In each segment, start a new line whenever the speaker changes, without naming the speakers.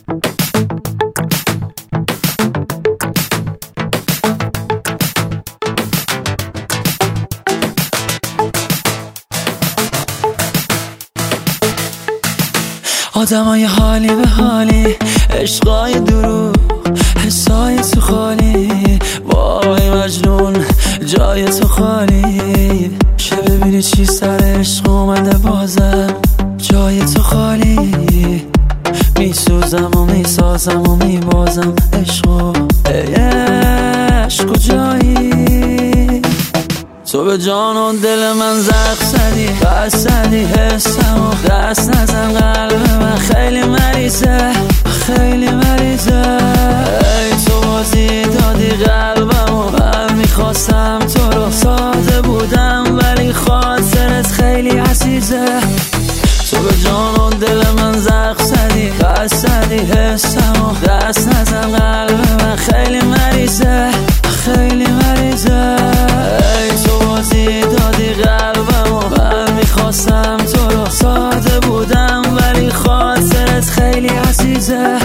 آدمای حالی به حالی، عشقای دروغ، حسای تو خالی، وای مجنون جای تو خالی. چه ببینی چی سر عشق اومده بازم، جای تو خالی. میسوزم و میسازم و میبازم عشقو، ای عشق کجایی؟ تو به جان و دل من زخم زدی، بس زدی حسم و دست نزن. قلب من خیلی مریضه، خیلی مریضه. ای تو بازی دادی قلبم و من میخواستم تو رو، ساده بودم ولی خاطرت خیلی عزیزه. تو به جان و دل من زخم زدی، بس زدی حسم و دست نزن. قلب من خیلی مریضه، خیلی مریضه. ای تو بازی دادی قلبم و من میخواستم تو رو، ساده بودم ولی خاطرت خیلی عزیزه.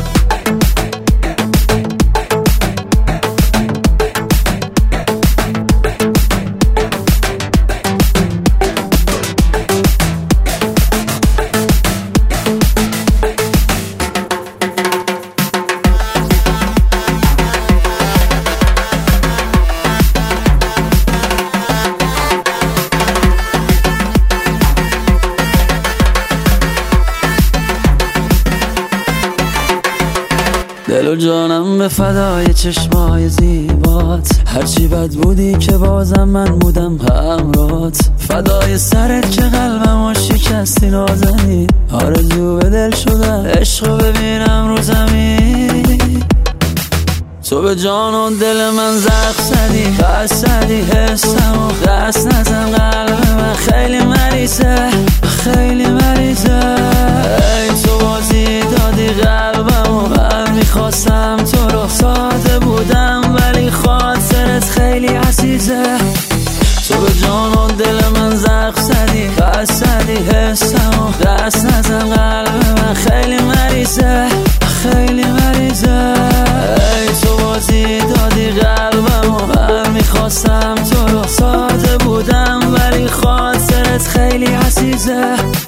دل و جانم به فدای چشمای زیبات، هرچی بد بودی که بازم من بودم همراهت. فدای سرت که قلبمو شکستی نازنی، آرزو به دل شدم عشقو ببینم رو زمین. تو به جان و دل من زخم زدی، بس زدی حسم و دست نزن. قلب من خیلی مریضه، خیلی مریضه. ای تو بازی دادی قلبم و من میخواستم تو رو، ساده بودم ولی خاطرت خیلی عزیزه. تو به جان و دل من زخم زدی، بس زدی حسم و دست نزن. قلب من خیلی مریضه، خیلی مریضه. ای تو بازی دادی قلبم و من میخواستم تو رو، ساده بودم ولی خاطرت خیلی عزیزه.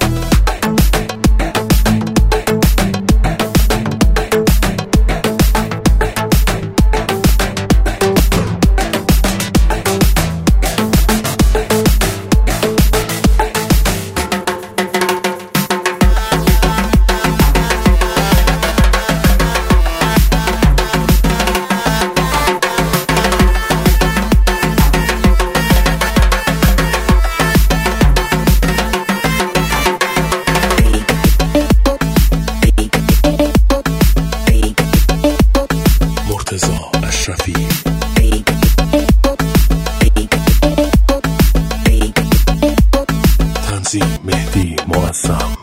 اشرفی تنظیم مهدی معظم.